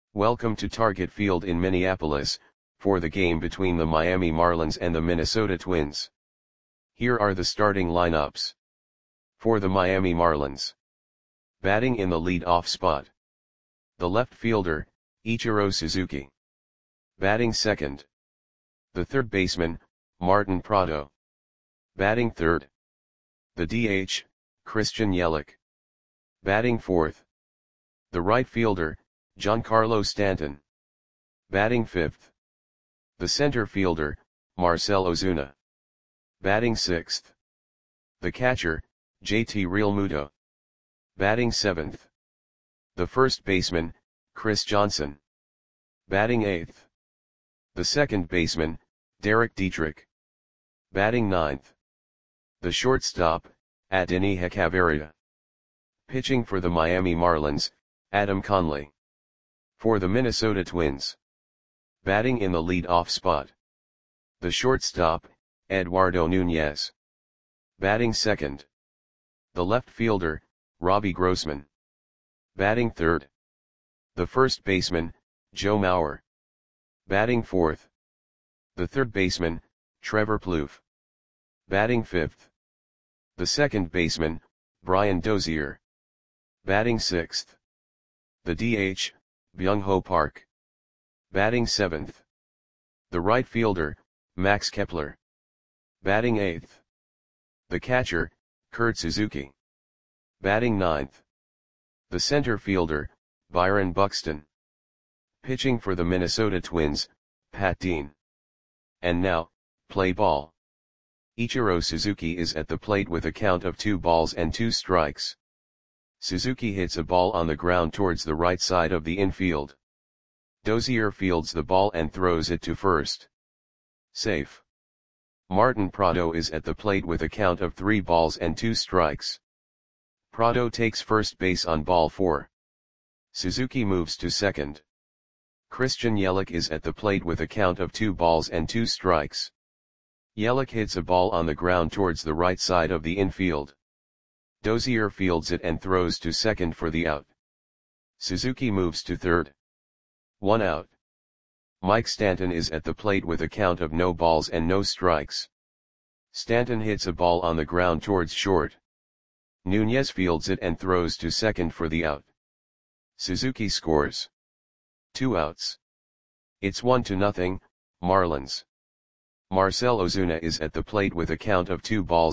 Welcome to Target Field in Minneapolis, for the game between the Miami Marlins and the Minnesota Twins. Here are the starting lineups. For the Miami Marlins. Batting in the lead-off spot. The left fielder, Ichiro Suzuki. Batting second. The third baseman, Martin Prado. Batting third. The DH, Christian Yelich. Batting fourth. The right fielder, Giancarlo Stanton. Batting fifth. The center fielder, Marcell Ozuna. Batting sixth. The catcher, JT Realmuto. Batting seventh. The first baseman, Chris Johnson. Batting eighth. The second baseman, Derek Dietrich. Batting ninth. The shortstop, Adeiny Hechavarria. Pitching for the Miami Marlins, Adam Conley. For the Minnesota Twins. Batting in the lead-off spot. The shortstop, Eduardo Nunez. Batting second. The left fielder, Robbie Grossman. Batting third. The first baseman, Joe Mauer. Batting fourth. The third baseman, Trevor Plouffe. Batting fifth. The second baseman, Brian Dozier. Batting sixth. The DH, Byung-Ho Park. Batting seventh. The right fielder, Max Kepler. Batting eighth. The catcher, Kurt Suzuki. Batting ninth. The center fielder, Byron Buxton. Pitching for the Minnesota Twins, Pat Dean. And now, play ball. Ichiro Suzuki is at the plate with a count of 2-2. Suzuki hits a ball on the ground towards the right side of the infield. Dozier fields the ball and throws it to first. Safe. Martin Prado is at the plate with a count of 3-2. Prado takes first base on ball 4. Suzuki moves to second. Christian Yelich is at the plate with a count of 2-2. Yelich hits a ball on the ground towards the right side of the infield. Dozier fields it and throws to second for the out. Suzuki moves to third. 1 out. Mike Stanton is at the plate with a count of no balls and no strikes. Stanton hits a ball on the ground towards short. Nunez fields it and throws to second for the out. Suzuki scores. 2 outs. It's 1-0, Marlins. Marcell Ozuna is at the plate with a count of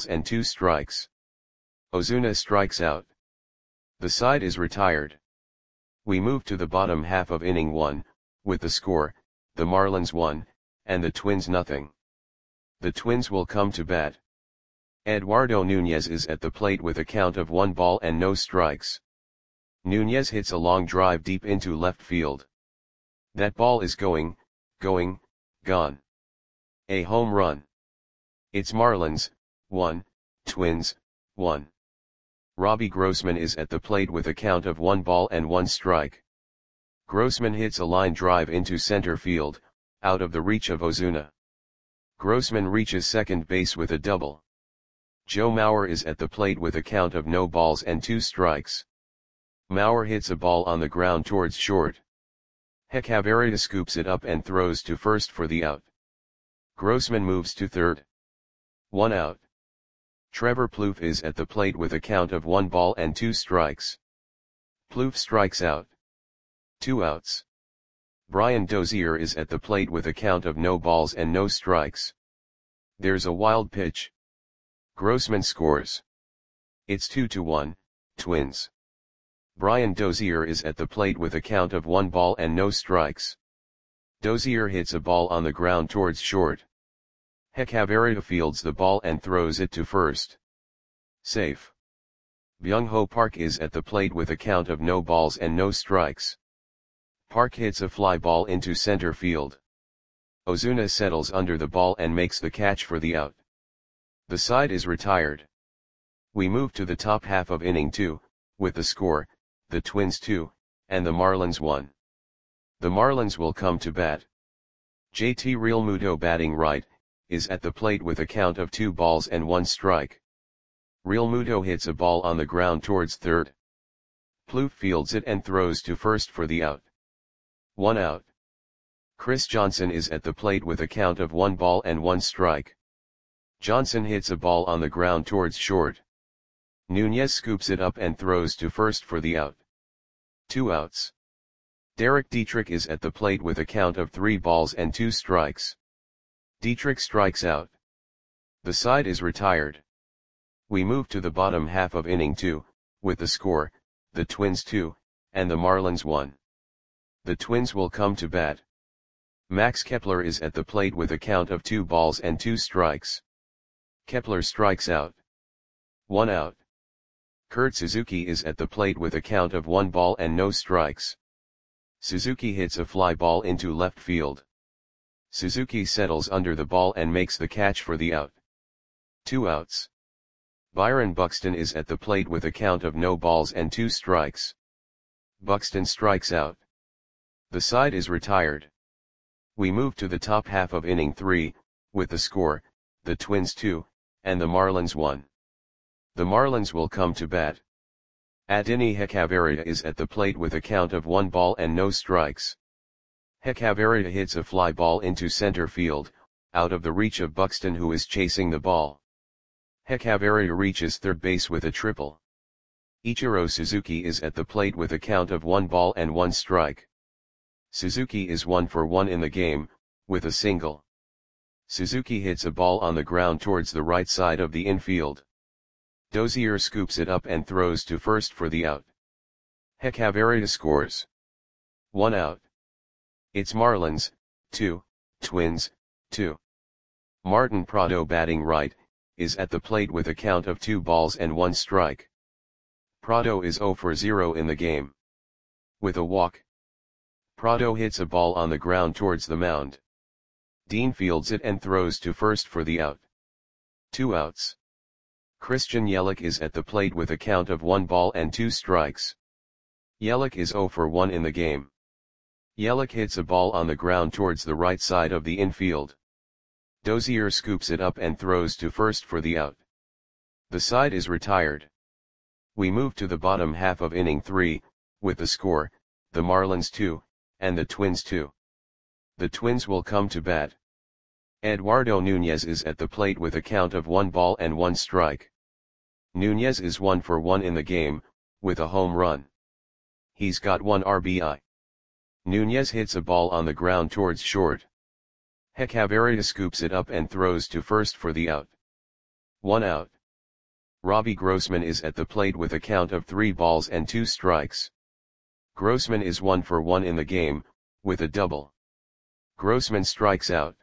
2-2. Ozuna strikes out. The side is retired. We move to the bottom half of inning 1, with the score, the Marlins 1, and the Twins 0. The Twins will come to bat. Eduardo Nunez is at the plate with a count of 1-0. Nunez hits a long drive deep into left field. That ball is gone. A home run. It's Marlins, 1, Twins, 1. Robbie Grossman is at the plate with a count of 1-1. Grossman hits a line drive into center field, out of the reach of Ozuna. Grossman reaches second base with a double. Joe Mauer is at the plate with a count of no balls and 2 strikes. Mauer hits a ball on the ground towards short. Hechavarria scoops it up and throws to first for the out. Grossman moves to third. 1 out. Trevor Plouffe is at the plate with a count of 1-2. Plouffe strikes out. 2 outs. Brian Dozier is at the plate with a count of no balls and no strikes. There's a wild pitch. Grossman scores. It's 2-1, Twins. Brian Dozier is at the plate with a count of 1 ball and no strikes. Dozier hits a ball on the ground towards short. Hechavarria fields the ball and throws it to first. Safe. Byung-Ho Park is at the plate with a count of no balls and no strikes. Park hits a fly ball into center field. Ozuna settles under the ball and makes the catch for the out. The side is retired. We move to the top half of inning 2, with the score, the Twins 2, and the Marlins 1. The Marlins will come to bat. JT Realmuto batting right, is at the plate with a count of 2-1. Realmuto hits a ball on the ground towards third. Plouffe fields it and throws to first for the out. 1 out. Chris Johnson is at the plate with a count of 1 ball and 1 strike. Johnson hits a ball on the ground towards short. Nunez scoops it up and throws to first for the out. 2 outs. Derek Dietrich is at the plate with a count of 3 balls and 2 strikes. Dietrich strikes out. The side is retired. We move to the bottom half of inning 2, with the score, the Twins 2, and the Marlins 1. The Twins will come to bat. Max Kepler is at the plate with a count of 2 balls and 2 strikes. Kepler strikes out. 1 out. Kurt Suzuki is at the plate with a count of 1 ball and no strikes. Suzuki hits a fly ball into left field. Suzuki settles under the ball and makes the catch for the out. 2 outs. Byron Buxton is at the plate with a count of no balls and 2 strikes. Buxton strikes out. The side is retired. We move to the top half of inning 3, with the score, the Twins 2, and the Marlins 1. The Marlins will come to bat. Adeiny Hechavarria is at the plate with a count of 1 ball and no strikes. Hechavarria hits a fly ball into center field, out of the reach of Buxton, who is chasing the ball. Hechavarria reaches third base with a triple. Ichiro Suzuki is at the plate with a count of 1 ball and 1 strike. Suzuki is 1 for 1 in the game, with a single. Suzuki hits a ball on the ground towards the right side of the infield. Dozier scoops it up and throws to first for the out. Hechavarria scores. 1 out. It's Marlins, 2, Twins, 2. Martin Prado, batting right, is at the plate with a count of 2 balls and 1 strike. Prado is 0 for 0 in the game. With a walk, Prado hits a ball on the ground towards the mound. Dean fields it and throws to first for the out. 2 outs. Christian Yelich is at the plate with a count of 1 ball and 2 strikes. Yelich is 0 for 1 in the game. Yelich hits a ball on the ground towards the right side of the infield. Dozier scoops it up and throws to first for the out. The side is retired. We move to the bottom half of inning 3, with the score, the Marlins 2, and the Twins 2. The Twins will come to bat. Eduardo Nunez is at the plate with a count of 1 ball and 1 strike. Nunez is 1 for 1 in the game, with a home run. He's got 1 RBI. Nunez hits a ball on the ground towards short. Hechavarria scoops it up and throws to first for the out. 1 out. Robbie Grossman is at the plate with a count of 3 balls and 2 strikes. Grossman is 1 for 1 in the game, with a double. Grossman strikes out.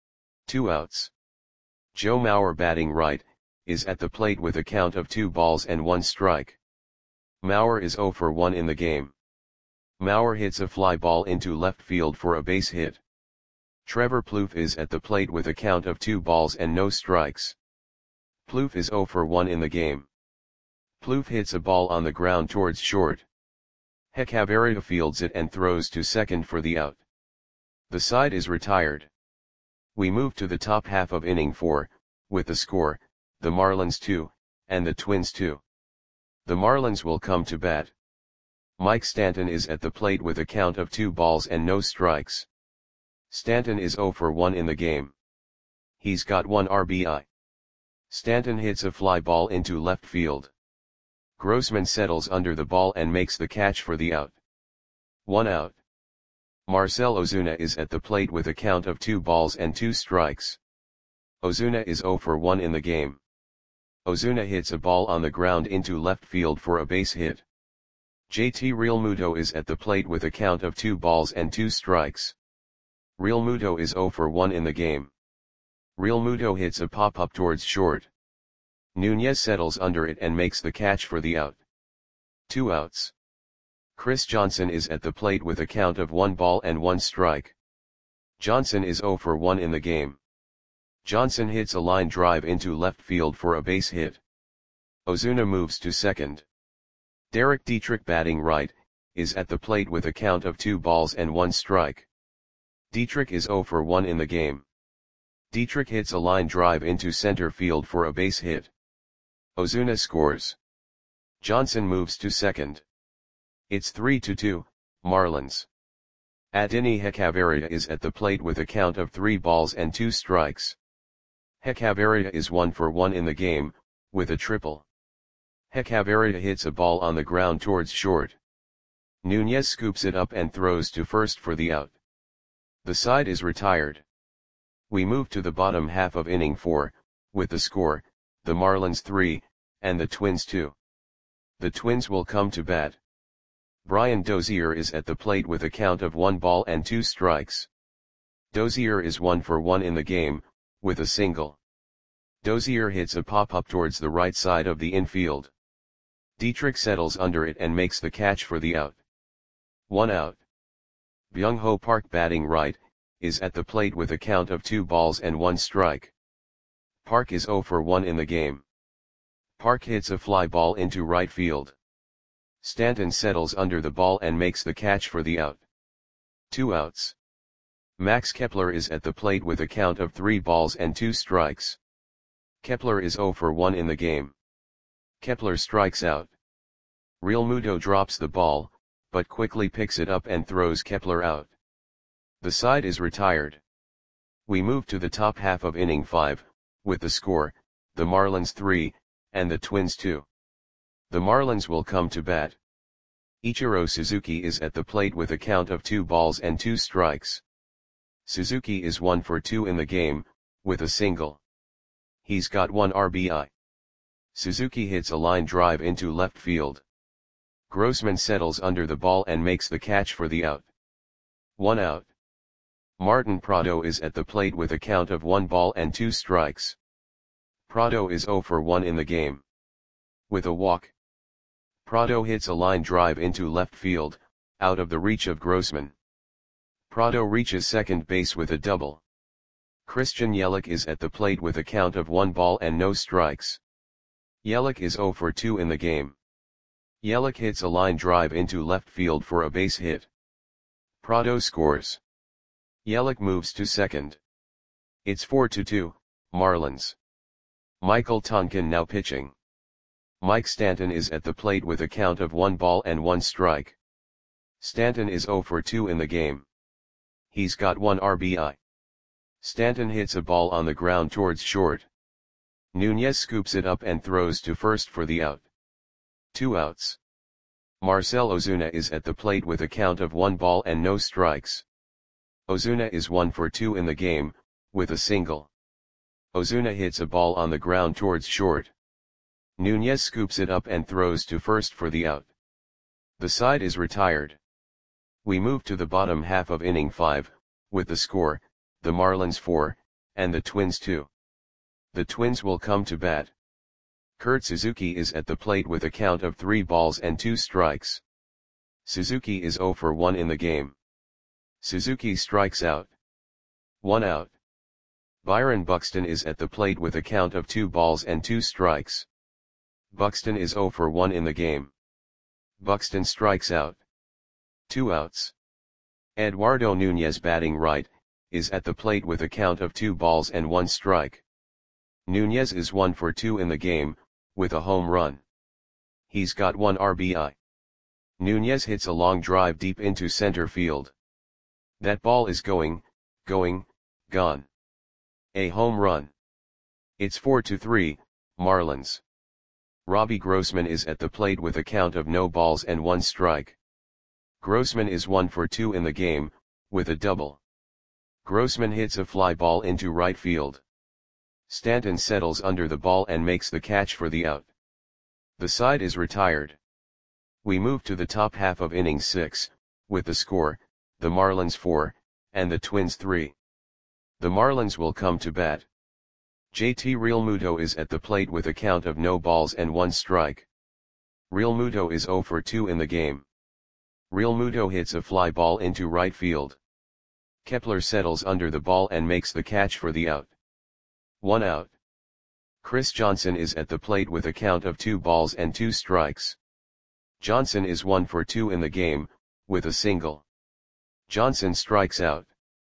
2 outs. Joe Mauer, batting right, is at the plate with a count of 2 balls and 1 strike. Mauer is 0 for 1 in the game. Mauer hits a fly ball into left field for a base hit. Trevor Plouffe is at the plate with a count of 2 balls and no strikes. Plouffe is 0 for 1 in the game. Plouffe hits a ball on the ground towards short. Hechavarria fields it and throws to second for the out. The side is retired. We move to the top half of inning 4, with the score, the Marlins 2, and the Twins 2. The Marlins will come to bat. Mike Stanton is at the plate with a count of 2 balls and no strikes. Stanton is 0 for 1 in the game. He's got 1 RBI. Stanton hits a fly ball into left field. Grossman settles under the ball and makes the catch for the out. 1 out. Marcell Ozuna is at the plate with a count of 2 balls and 2 strikes. Ozuna is 0 for 1 in the game. Ozuna hits a ball on the ground into left field for a base hit. JT Realmuto is at the plate with a count of 2 balls and 2 strikes. Realmuto is 0 for 1 in the game. Realmuto hits a pop-up towards short. Nunez settles under it and makes the catch for the out. 2 outs. Chris Johnson is at the plate with a count of 1 ball and 1 strike. Johnson is 0 for 1 in the game. Johnson hits a line drive into left field for a base hit. Ozuna moves to second. Derek Dietrich, batting right, is at the plate with a count of 2 balls and 1 strike. Dietrich is 0 for 1 in the game. Dietrich hits a line drive into center field for a base hit. Ozuna scores. Johnson moves to second. It's 3-2, Marlins. Adini Hekavaria is at the plate with a count of 3 balls and 2 strikes. Hekavaria is 1 for 1 in the game, with a triple. Hekavaria hits a ball on the ground towards short. Nunez scoops it up and throws to first for the out. The side is retired. We move to the bottom half of inning 4, with the score, the Marlins 3, and the Twins 2. The Twins will come to bat. Brian Dozier is at the plate with a count of 1 ball and 2 strikes. Dozier is 1 for 1 in the game, with a single. Dozier hits a pop-up towards the right side of the infield. Dietrich settles under it and makes the catch for the out. 1 out. Byung-ho Park, batting right, is at the plate with a count of 2 balls and 1 strike. Park is 0 for 1 in the game. Park hits a fly ball into right field. Stanton settles under the ball and makes the catch for the out. 2 outs. Max Kepler is at the plate with a count of 3 balls and 2 strikes. Kepler is 0 for 1 in the game. Kepler strikes out. Realmuto drops the ball, but quickly picks it up and throws Kepler out. The side is retired. We move to the top half of inning 5, with the score, the Marlins 3, and the Twins 2. The Marlins will come to bat. Ichiro Suzuki is at the plate with a count of 2 balls and 2 strikes. Suzuki is 1 for 2 in the game, with a single. He's got 1 RBI. Suzuki hits a line drive into left field. Grossman settles under the ball and makes the catch for the out. 1 out. Martin Prado is at the plate with a count of 1 ball and 2 strikes. Prado is 0 for 1 in the game. With a walk. Prado hits a line drive into left field, out of the reach of Grossman. Prado reaches second base with a double. Christian Yelich is at the plate with a count of 1 ball and no strikes. Yelich is 0 for 2 in the game. Yelich hits a line drive into left field for a base hit. Prado scores. Yelich moves to second. It's 4-2, Marlins. Michael Tonkin now pitching. Mike Stanton is at the plate with a count of 1 ball and 1 strike. Stanton is 0 for 2 in the game. He's got 1 RBI. Stanton hits a ball on the ground towards short. Nunez scoops it up and throws to first for the out. 2 outs. Marcell Ozuna is at the plate with a count of 1 ball and no strikes. Ozuna is 1 for 2 in the game, with a single. Ozuna hits a ball on the ground towards short. Nunez scoops it up and throws to first for the out. The side is retired. We move to the bottom half of inning 5, with the score, the Marlins 4, and the Twins 2. The Twins will come to bat. Kurt Suzuki is at the plate with a count of 3 balls and 2 strikes. Suzuki is 0 for 1 in the game. Suzuki strikes out. 1 out. Byron Buxton is at the plate with a count of 2 balls and 2 strikes. Buxton is 0 for 1 in the game. Buxton strikes out. 2 outs. Eduardo Nunez, batting right, is at the plate with a count of 2 balls and 1 strike. Nunez is 1 for 2 in the game, with a home run. He's got 1 RBI. Nunez hits a long drive deep into center field. That ball is going, gone. A home run. It's 4-3, Marlins. Robbie Grossman is at the plate with a count of no balls and 1 strike. Grossman is 1 for 2 in the game, with a double. Grossman hits a fly ball into right field. Stanton settles under the ball and makes the catch for the out. The side is retired. We move to the top half of inning 6, with the score, the Marlins 4, and the Twins 3. The Marlins will come to bat. JT Realmuto is at the plate with a count of no balls and 1 strike. Realmuto is 0 for 2 in the game. Realmuto hits a fly ball into right field. Kepler settles under the ball and makes the catch for the out. 1 out. Chris Johnson is at the plate with a count of 2 balls and 2 strikes. Johnson is 1 for 2 in the game, with a single. Johnson strikes out.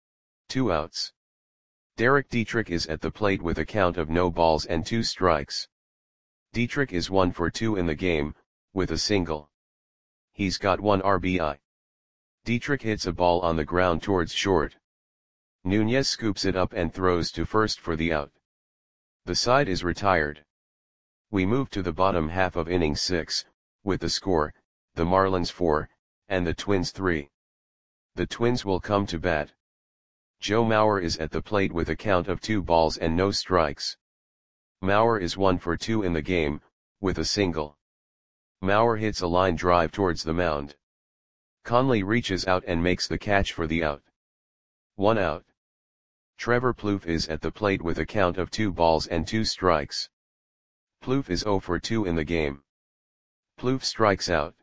2 outs. Derek Dietrich is at the plate with a count of no balls and 2 strikes. Dietrich is 1 for 2 in the game, with a single. He's got 1 RBI. Dietrich hits a ball on the ground towards short. Nunez scoops it up and throws to first for the out. The side is retired. We move to the bottom half of inning 6, with the score, the Marlins 4, and the Twins 3. The Twins will come to bat. Joe Mauer is at the plate with a count of 2 balls and no strikes. Mauer is 1 for 2 in the game, with a single. Mauer hits a line drive towards the mound. Conley reaches out and makes the catch for the out. 1 out. Trevor Plouffe is at the plate with a count of 2 balls and 2 strikes. Plouffe is 0 for 2 in the game. Plouffe strikes out.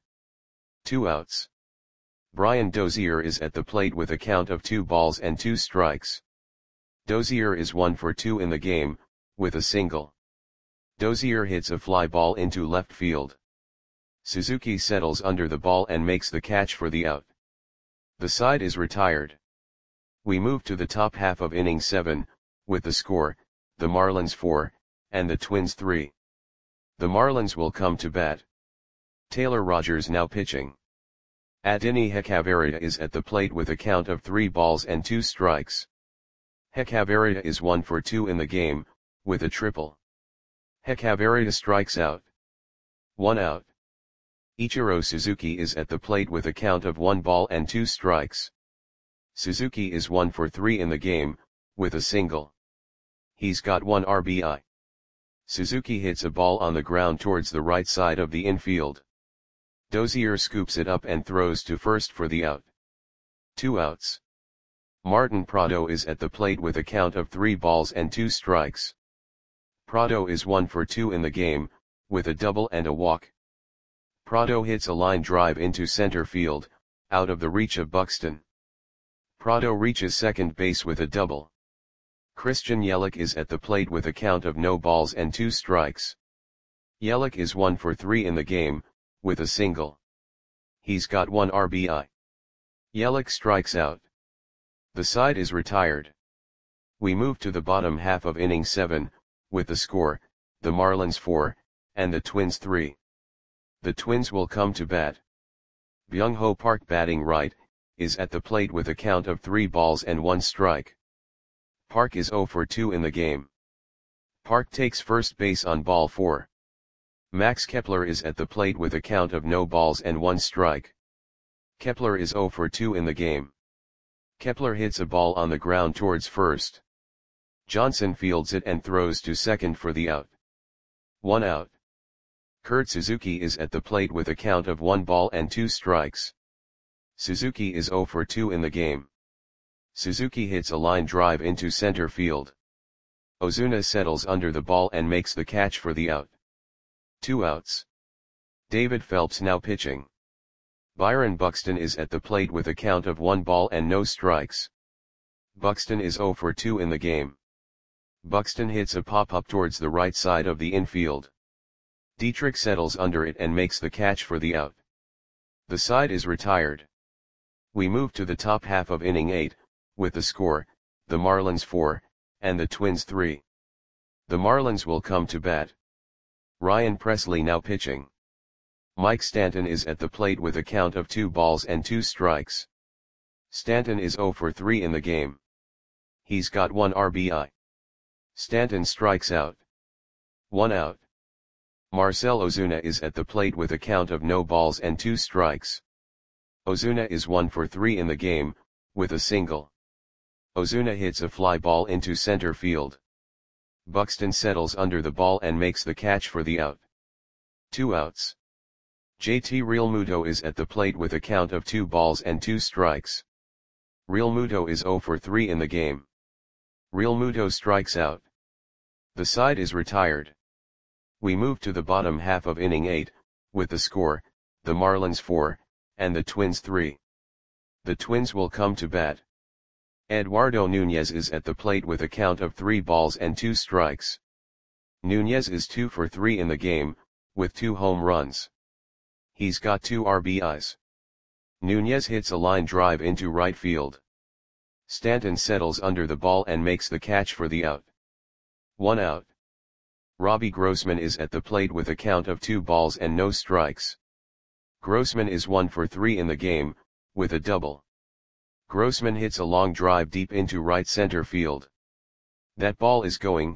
2 outs. Brian Dozier is at the plate with a count of 2 balls and 2 strikes. Dozier is 1 for 2 in the game, with a single. Dozier hits a fly ball into left field. Suzuki settles under the ball and makes the catch for the out. The side is retired. We move to the top half of inning 7, with the score, the Marlins 4, and the Twins 3. The Marlins will come to bat. Taylor Rogers now pitching. Adeiny Hechavarria is at the plate with a count of 3 balls and 2 strikes. Hechavarria is 1 for 2 in the game, with a triple. Hechavarria strikes out. 1 out. Ichiro Suzuki is at the plate with a count of 1 ball and 2 strikes. Suzuki is 1 for 3 in the game, with a single. He's got 1 RBI. Suzuki hits a ball on the ground towards the right side of the infield. Dozier scoops it up and throws to first for the out. 2 outs. Martin Prado is at the plate with a count of 3 balls and 2 strikes. Prado is 1 for 2 in the game, with a double and a walk. Prado hits a line drive into center field, out of the reach of Buxton. Prado reaches second base with a double. Christian Yelich is at the plate with a count of no balls and 2 strikes. Yelich is 1 for 3 in the game, with a single. He's got 1 RBI. Yelich strikes out. The side is retired. We move to the bottom half of inning 7, with the score, the Marlins 4, and the Twins 3. The Twins will come to bat. Byung-ho Park batting right, is at the plate with a count of 3 balls and 1 strike. Park is 0 for 2 in the game. Park takes first base on ball 4. Max Kepler is at the plate with a count of no balls and 1 strike. Kepler is 0 for 2 in the game. Kepler hits a ball on the ground towards first. Johnson fields it and throws to second for the out. 1 out. Kurt Suzuki is at the plate with a count of 1 ball and 2 strikes. Suzuki is 0 for 2 in the game. Suzuki hits a line drive into center field. Ozuna settles under the ball and makes the catch for the out. 2 outs. David Phelps now pitching. Byron Buxton is at the plate with a count of 1 ball and no strikes. Buxton is 0 for 2 in the game. Buxton hits a pop-up towards the right side of the infield. Dietrich settles under it and makes the catch for the out. The side is retired. We move to the top half of inning 8, with the score, the Marlins 4, and the Twins 3. The Marlins will come to bat. Ryan Presley now pitching. Mike Stanton is at the plate with a count of 2 balls and 2 strikes. Stanton is 0 for 3 in the game. He's got 1 RBI. Stanton strikes out. 1 out. Marcell Ozuna is at the plate with a count of no balls and 2 strikes. Ozuna is 1 for 3 in the game, with a single. Ozuna hits a fly ball into center field. Buxton settles under the ball and makes the catch for the out. 2 outs. JT Realmuto is at the plate with a count of 2 balls and 2 strikes. Realmuto is 0 for 3 in the game. Realmuto strikes out. The side is retired. We move to the bottom half of inning 8, with the score, the Marlins 4, and the Twins 3. The Twins will come to bat. Eduardo Nunez is at the plate with a count of 3 balls and 2 strikes. Nunez is 2 for 3 in the game, with 2 home runs. He's got 2 RBIs. Nunez hits a line drive into right field. Stanton settles under the ball and makes the catch for the out. 1 out. Robbie Grossman is at the plate with a count of 2 balls and no strikes. Grossman is 1 for 3 in the game, with a double. Grossman hits a long drive deep into right center field. That ball is going,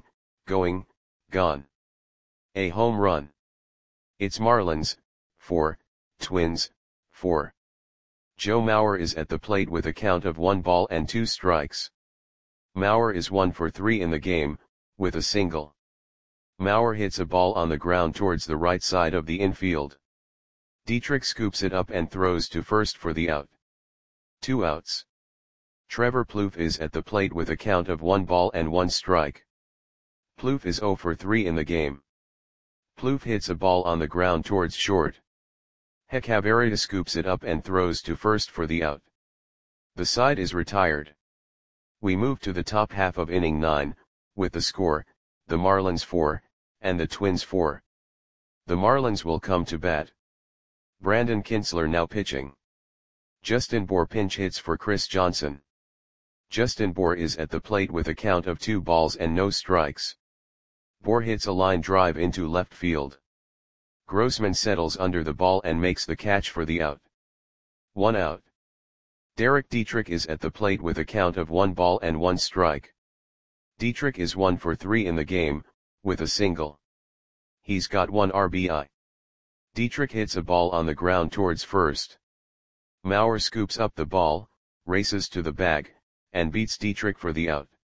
gone. A home run. It's Marlins, 4, Twins, 4. Joe Mauer is at the plate with a count of 1 ball and 2 strikes. Mauer is 1 for 3 in the game, with a single. Mauer hits a ball on the ground towards the right side of the infield. Dietrich scoops it up and throws to first for the out. 2 outs. Trevor Plouffe is at the plate with a count of 1 ball and 1 strike. Plouffe is 0 for 3 in the game. Plouffe hits a ball on the ground towards short. Hechavarria scoops it up and throws to first for the out. The side is retired. We move to the top half of inning 9, with the score, the Marlins 4, and the Twins 4. The Marlins will come to bat. Brandon Kintzler now pitching. Justin Bour pinch hits for Chris Johnson. Justin Bour is at the plate with a count of 2 balls and no strikes. Bour hits a line drive into left field. Grossman settles under the ball and makes the catch for the out. 1 out. Derek Dietrich is at the plate with a count of 1 ball and 1 strike. Dietrich is 1 for 3 in the game, with a single. He's got 1 RBI. Dietrich hits a ball on the ground towards first. Mauer scoops up the ball, races to the bag, and beats Dietrich for the out.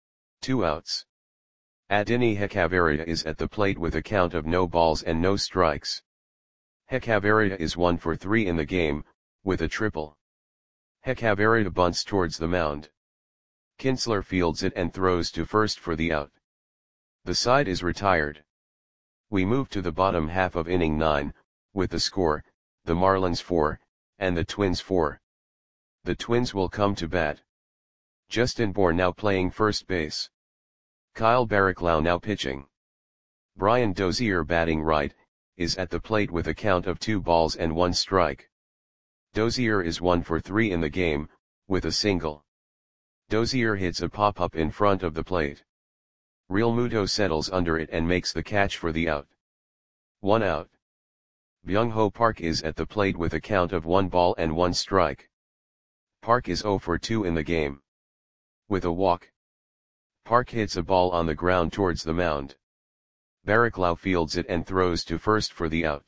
2 outs. Adeiny Hechavarria is at the plate with a count of no balls and no strikes. Hechavarria is 1 for 3 in the game, with a triple. Hechavarria bunts towards the mound. Kintzler fields it and throws to first for the out. The side is retired. We move to the bottom half of inning 9, with the score, the Marlins 4, and the Twins 4. The Twins will come to bat. Justin Bour now playing first base. Kyle Barraclough now pitching. Brian Dozier batting right, is at the plate with a count of 2 balls and 1 strike. Dozier is 1 for 3 in the game, with a single. Dozier hits a pop-up in front of the plate. Realmuto settles under it and makes the catch for the out. 1 out. Byung-Ho Park is at the plate with a count of 1 ball and 1 strike. Park is 0 for 2 in the game. With a walk. Park hits a ball on the ground towards the mound. Barraclough fields it and throws to first for the out.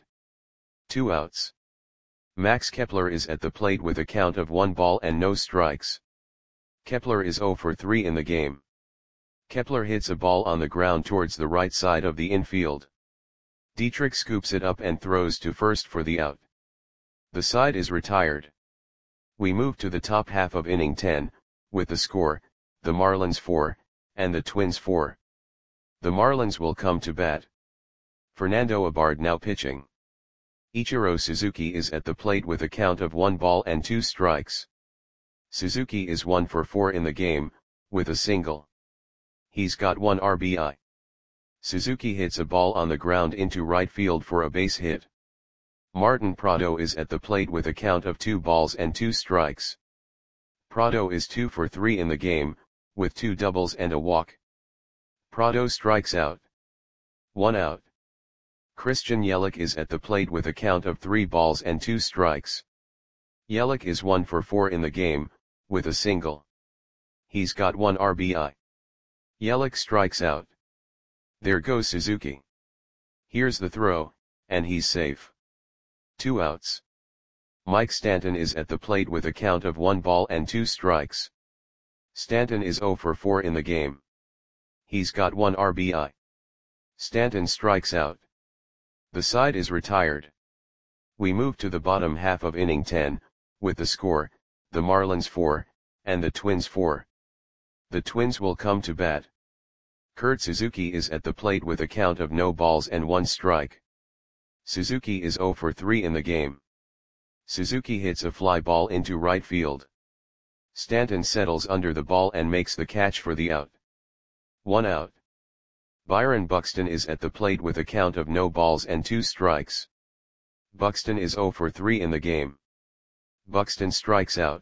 2 outs. Max Kepler is at the plate with a count of 1 ball and no strikes. Kepler is 0 for 3 in the game. Kepler hits a ball on the ground towards the right side of the infield. Dietrich scoops it up and throws to first for the out. The side is retired. We move to the top half of inning 10, with the score, the Marlins 4, and the Twins 4. The Marlins will come to bat. Fernando Abard now pitching. Ichiro Suzuki is at the plate with a count of 1 ball and 2 strikes. Suzuki is 1 for 4 in the game, with a single. He's got 1 RBI. Suzuki hits a ball on the ground into right field for a base hit. Martin Prado is at the plate with a count of 2 balls and 2 strikes. Prado is 2 for 3 in the game, with 2 doubles and a walk. Prado strikes out. 1 out. Christian Yelich is at the plate with a count of 3 balls and 2 strikes. Yelich is 1 for 4 in the game, with a single. He's got 1 RBI. Yelich strikes out. There goes Suzuki. Here's the throw, and he's safe. 2 outs. Mike Stanton is at the plate with a count of 1 ball and 2 strikes. Stanton is 0 for 4 in the game. He's got 1 RBI. Stanton strikes out. The side is retired. We move to the bottom half of inning 10, with the score, the Marlins 4, and the Twins 4. The Twins will come to bat. Kurt Suzuki is at the plate with a count of no balls and 1 strike. Suzuki is 0 for 3 in the game. Suzuki hits a fly ball into right field. Stanton settles under the ball and makes the catch for the out. 1 out. Byron Buxton is at the plate with a count of no balls and 2 strikes. Buxton is 0 for 3 in the game. Buxton strikes out.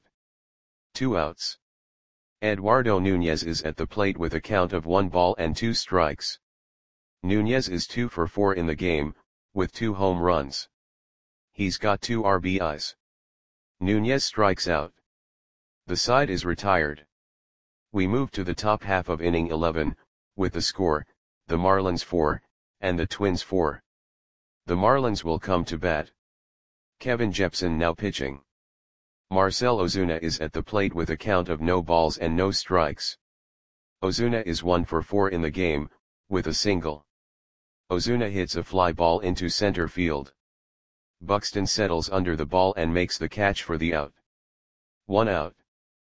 2 outs. Eduardo Nunez is at the plate with a count of 1 ball and 2 strikes. Nunez is 2 for 4 in the game, with 2 home runs. He's got 2 RBIs. Nunez strikes out. The side is retired. We move to the top half of inning 11, with the score, the Marlins 4, and the Twins 4. The Marlins will come to bat. Kevin Jepsen now pitching. Marcell Ozuna is at the plate with a count of no balls and no strikes. Ozuna is 1 for 4 in the game, with a single. Ozuna hits a fly ball into center field. Buxton settles under the ball and makes the catch for the out. 1 out.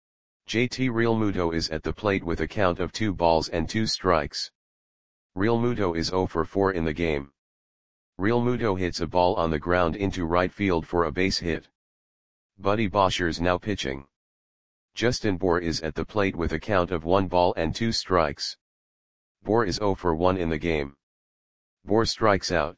JT Realmuto is at the plate with a count of 2 balls and 2 strikes. Realmuto is 0 for 4 in the game. Realmuto hits a ball on the ground into right field for a base hit. Buddy Boshers now pitching. Justin Bour is at the plate with a count of 1 ball and 2 strikes. Bour is 0 for 1 in the game. Bour strikes out.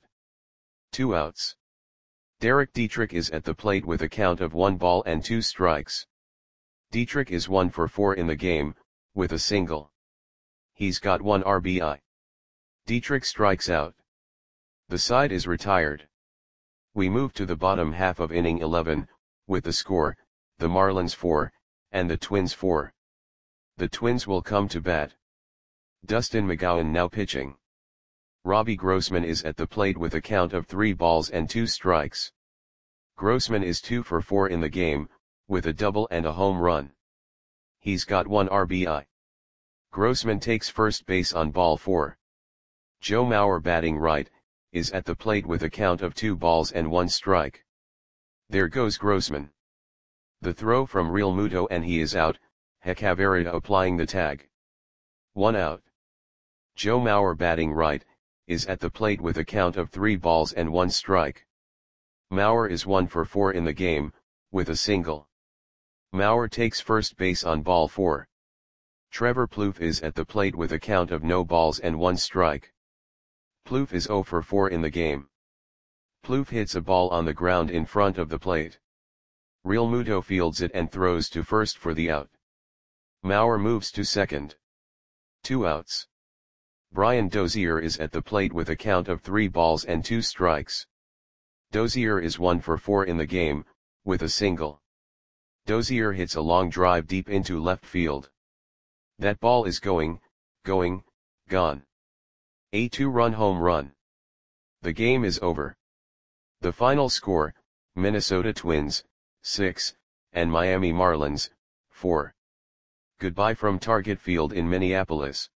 2 outs. Derek Dietrich is at the plate with a count of 1 ball and 2 strikes. Dietrich is 1 for 4 in the game, with a single. He's got 1 RBI. Dietrich strikes out. The side is retired. We move to the bottom half of inning 11, with the score, the Marlins 4, and the Twins 4. The Twins will come to bat. Dustin McGowan now pitching. Robbie Grossman is at the plate with a count of 3 balls and 2 strikes. Grossman is 2 for 4 in the game, with a double and a home run. He's got 1 RBI. Grossman takes first base on ball 4. Joe Mauer batting right, is at the plate with a count of 2 balls and 1 strike. There goes Grossman. The throw from Realmuto and he is out, Hechavarria applying the tag. 1 out. Joe Mauer batting right, is at the plate with a count of 3 balls and 1 strike. Mauer is 1 for 4 in the game, with a single. Mauer takes first base on ball 4. Trevor Plouffe is at the plate with a count of no balls and 1 strike. Plouffe is 0 for 4 in the game. Plouffe hits a ball on the ground in front of the plate. Realmuto fields it and throws to first for the out. Mauer moves to second. 2 outs. Brian Dozier is at the plate with a count of 3 balls and 2 strikes. Dozier is 1 for 4 in the game, with a single. Dozier hits a long drive deep into left field. That ball is gone. A 2-run home run. The game is over. The final score, Minnesota Twins, 6, and Miami Marlins, 4. Goodbye from Target Field in Minneapolis.